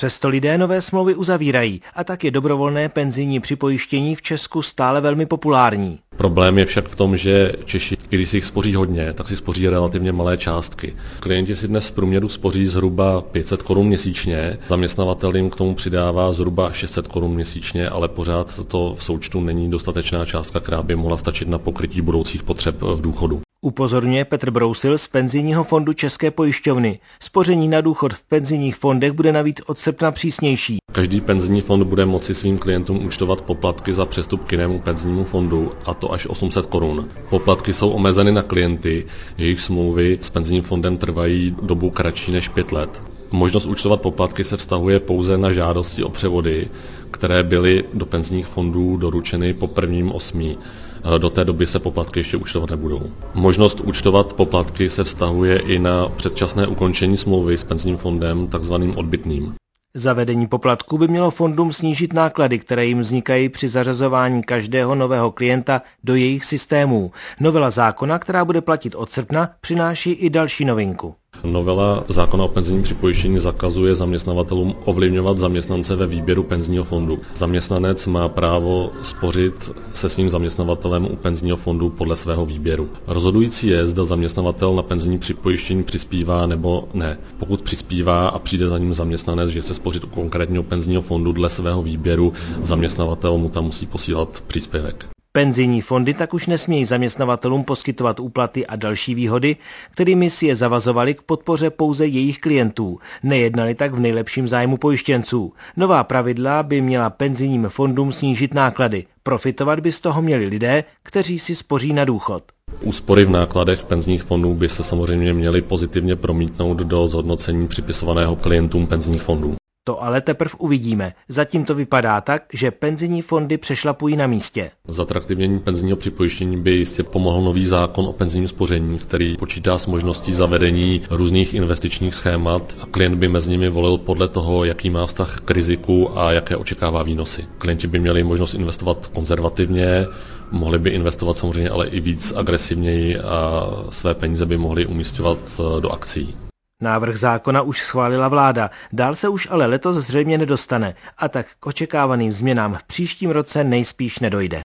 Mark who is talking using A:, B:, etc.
A: Přesto lidé nové smlouvy uzavírají a tak je dobrovolné penzijní připojištění v Česku stále velmi populární.
B: Problém je však v tom, že Češi, když si jich spoří hodně, tak si spoří relativně malé částky. Klienti si dnes v průměru spoří zhruba 500 Kč měsíčně, zaměstnavatel jim k tomu přidává zhruba 600 Kč měsíčně, ale pořád to v součtu není dostatečná částka, která by mohla stačit na pokrytí budoucích potřeb v důchodu.
A: Upozorňuje Petr Brousil z penzijního fondu České pojišťovny. Spoření na důchod v penzijních fondech bude navíc od srpna přísnější.
B: Každý penzijní fond bude moci svým klientům účtovat poplatky za přestup k jinému penzijnímu fondu, a to až 800 Kč. Poplatky jsou omezeny na klienty, jejich smlouvy s penzijním fondem trvají dobu kratší než 5 let. Možnost účtovat poplatky se vztahuje pouze na žádosti o převody, které byly do penzijních fondů doručeny po 1.8. Do té doby se poplatky ještě účtovat nebudou. Možnost účtovat poplatky se vztahuje i na předčasné ukončení smlouvy s penzijním fondem, takzvaným odbytným.
A: Zavedení poplatků by mělo fondům snížit náklady, které jim vznikají při zařazování každého nového klienta do jejich systémů. Novela zákona, která bude platit od srpna, přináší i další novinku.
B: Novela zákona o penzijním připojištění zakazuje zaměstnavatelům ovlivňovat zaměstnance ve výběru penzijního fondu. Zaměstnanec má právo spořit se svým zaměstnavatelem u penzijního fondu podle svého výběru. Rozhodující je, zda zaměstnavatel na penzijní připojištění přispívá nebo ne. Pokud přispívá a přijde za ním zaměstnanec, že chce spořit u konkrétního penzijního fondu dle svého výběru, zaměstnavatel mu tam musí posílat příspěvek.
A: Penzijní fondy tak už nesmějí zaměstnavatelům poskytovat úplaty a další výhody, kterými si je zavazovali k podpoře pouze jejich klientů. Nejednali tak v nejlepším zájmu pojištěnců. Nová pravidla by měla penzijním fondům snížit náklady. Profitovat by z toho měli lidé, kteří si spoří na důchod.
B: Úspory v nákladech penzijních fondů by se samozřejmě měly pozitivně promítnout do zhodnocení připisovaného klientům penzijních fondů.
A: To ale teprve uvidíme. Zatím to vypadá tak, že penzijní fondy přešlapují na místě.
B: Zatraktivnění penzijního připojištění by jistě pomohl nový zákon o penzijním spoření, který počítá s možností zavedení různých investičních schémat a klient by mezi nimi volil podle toho, jaký má vztah k riziku a jaké očekává výnosy. Klienti by měli možnost investovat konzervativně, mohli by investovat samozřejmě ale i víc agresivněji a své peníze by mohli umisťovat do akcií.
A: Návrh zákona už schválila vláda, dál se už ale letos zřejmě nedostane a tak k očekávaným změnám v příštím roce nejspíš nedojde.